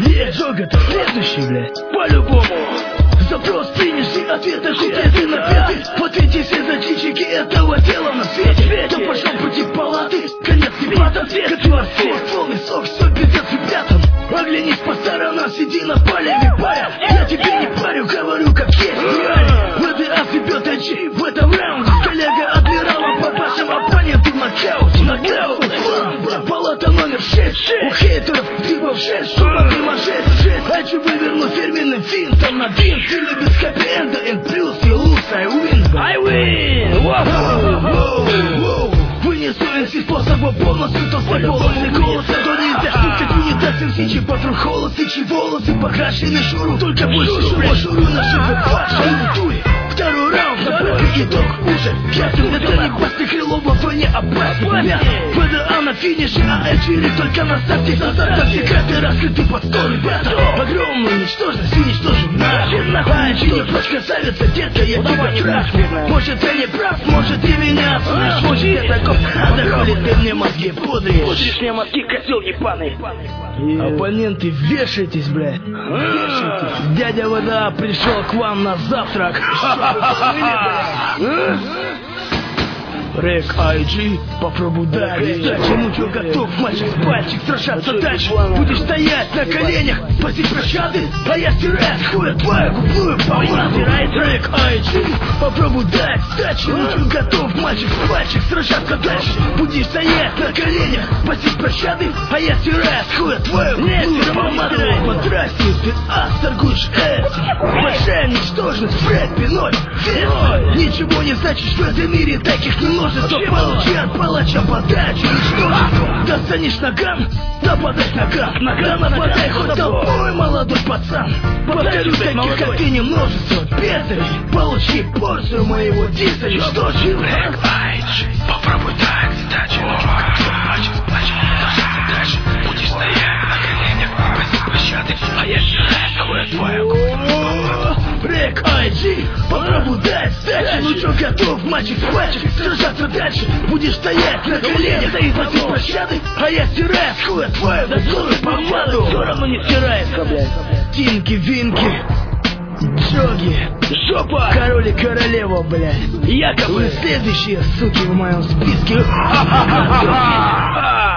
Джога, ты следующий, блядь. По-любому. Запрос принеси, ответ охуетый напетый. В ответе все зачинщики этого дела на свете. Кто пошел против палаты, конец дебатов. Котвар полный сок, все пиздец ребятам. Оглянись по сторонам, сиди на поле, паря. Я тебе не парю, говорю как есть. Реально, ВДА съебет очи в этом раунде. Коллега адмирала по вашим оппонентам нокаут. Палата номер 6. У хейтеров типов 6. Шума дыма 6. Хочу вывернуть фирменным финтом на винт. Или без хэппи-энда, N+, you lose, I win. I win! Вынесу MC способом полностью, то свой голосы голоса. То нельзя слушать унитаз MC, чей патруль холосы, чьи волосы покрашены шуру. Только больше шуру на шипы ваши дуй. Второй раунд, забрали итог уже. Ясен, это не пасты крылова, вы не опасны. ВДА на финише, а Эджири только на старте. Секреты раскрыты под стол, ребята. Огромную ничтожность уничтожу нахер. Ты не прочь, красавица, детка, я тебя трахну. Может, я не прав, может, ты меня слышишь. Может, я таков, надо хули ты мне мозги пудришь. Пудришь мне мозги, козел ебаный. Оппоненты, вешайтесь, блядь. Вешайтесь. Дядя ВДА пришел к вам на завтрак. Рэк IG, попробуй дать. Зачем чё готов, мальчик с пальчик сражаться дальше. Будешь стоять на коленях, просить прощады, а я стираю хуя твою губную помаду. Рэк IG, попробуй дать. Зачем чё готов, мальчик с пальчик сражаться дальше. Будешь стоять на коленях, просить прощады, а я стираю хуя твою губную помаду. Подрасти, ты торгуешь этим. Большая ничтожность, Фред Пиноль. Ничего не значит, что в этом мире таких не множество. Получи от палача подачу, ничтожество. Достанешь наган, нападай наган. Наган нападай, хоть толпой, молодой пацан. Повторю, таких как ты не множество. Пезарь, получи порцию моего диса, ничтожил. Рэк IG, попробуй дать. Задачи, мальчик, плачь, дальше. Будешь стоять на коленях, просить пощады, а я считаю, твою губу. Рэк IG, попробуй дать сдачи. Ну чё, готов, мальчик с пальчик сражаться дальше. Будешь стоять на коленях, просить пощады, а я стираю с хуя твою дозорную помаду. Все равно не стирается, блядь. Тинки-винки, Джоги, жопа, король и королева, блядь. Якобы следующие суки в моем списке.